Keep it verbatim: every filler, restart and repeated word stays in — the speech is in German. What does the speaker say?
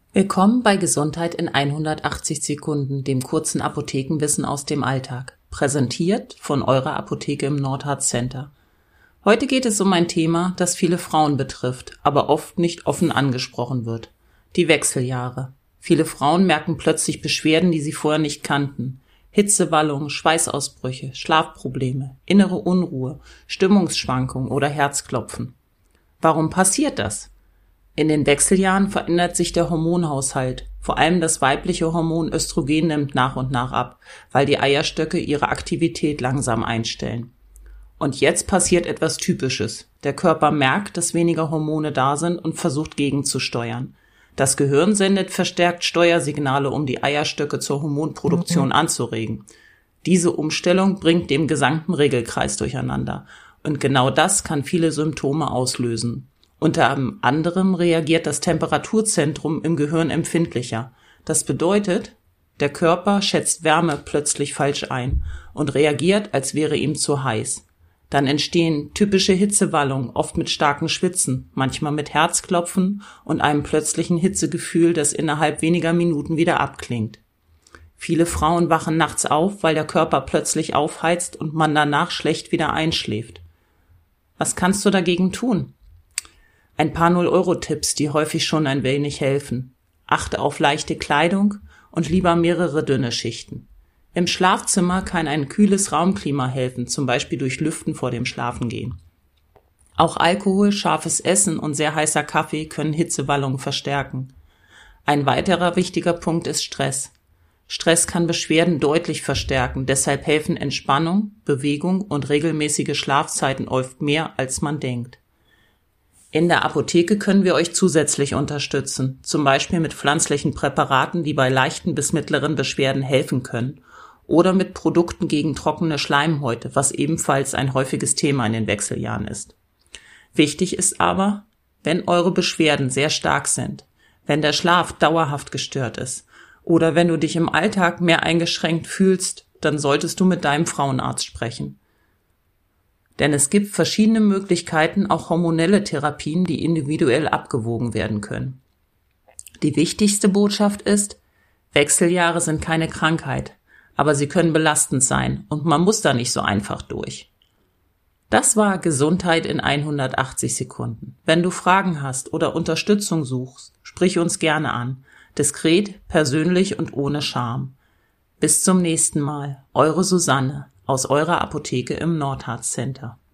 Willkommen bei Gesundheit in hundertachtzig Sekunden, dem kurzen Apothekenwissen aus dem Alltag. Präsentiert von eurer Apotheke im Nordharz Center. Heute geht es um ein Thema, das viele Frauen betrifft, aber oft nicht offen angesprochen wird. Die Wechseljahre. Viele Frauen merken plötzlich Beschwerden, die sie vorher nicht kannten. Hitzewallungen, Schweißausbrüche, Schlafprobleme, innere Unruhe, Stimmungsschwankungen oder Herzklopfen. Warum passiert das? In den Wechseljahren verändert sich der Hormonhaushalt. Vor allem das weibliche Hormon Östrogen nimmt nach und nach ab, weil die Eierstöcke ihre Aktivität langsam einstellen. Und jetzt passiert etwas Typisches. Der Körper merkt, dass weniger Hormone da sind und versucht gegenzusteuern. Das Gehirn sendet verstärkt Steuersignale, um die Eierstöcke zur Hormonproduktion mhm. anzuregen. Diese Umstellung bringt den gesamten Regelkreis durcheinander. Und genau das kann viele Symptome auslösen. Unter anderem reagiert das Temperaturzentrum im Gehirn empfindlicher. Das bedeutet, der Körper schätzt Wärme plötzlich falsch ein und reagiert, als wäre ihm zu heiß. Dann entstehen typische Hitzewallungen, oft mit starken Schwitzen, manchmal mit Herzklopfen und einem plötzlichen Hitzegefühl, das innerhalb weniger Minuten wieder abklingt. Viele Frauen wachen nachts auf, weil der Körper plötzlich aufheizt und man danach schlecht wieder einschläft. Was kannst du dagegen tun? Ein paar null-Euro-Tipps, die häufig schon ein wenig helfen. Achte auf leichte Kleidung und lieber mehrere dünne Schichten. Im Schlafzimmer kann ein kühles Raumklima helfen, zum Beispiel durch Lüften vor dem Schlafengehen. Auch Alkohol, scharfes Essen und sehr heißer Kaffee können Hitzewallungen verstärken. Ein weiterer wichtiger Punkt ist Stress. Stress kann Beschwerden deutlich verstärken, deshalb helfen Entspannung, Bewegung und regelmäßige Schlafzeiten oft mehr, als man denkt. In der Apotheke können wir euch zusätzlich unterstützen, zum Beispiel mit pflanzlichen Präparaten, die bei leichten bis mittleren Beschwerden helfen können, oder mit Produkten gegen trockene Schleimhäute, was ebenfalls ein häufiges Thema in den Wechseljahren ist. Wichtig ist aber, wenn eure Beschwerden sehr stark sind, wenn der Schlaf dauerhaft gestört ist oder wenn du dich im Alltag mehr eingeschränkt fühlst, dann solltest du mit deinem Frauenarzt sprechen. Denn es gibt verschiedene Möglichkeiten, auch hormonelle Therapien, die individuell abgewogen werden können. Die wichtigste Botschaft ist, Wechseljahre sind keine Krankheit, aber sie können belastend sein und man muss da nicht so einfach durch. Das war Gesundheit in hundertachtzig Sekunden. Wenn du Fragen hast oder Unterstützung suchst, sprich uns gerne an. Diskret, persönlich und ohne Scham. Bis zum nächsten Mal. Eure Susanne aus eurer Apotheke im Nordharz Center.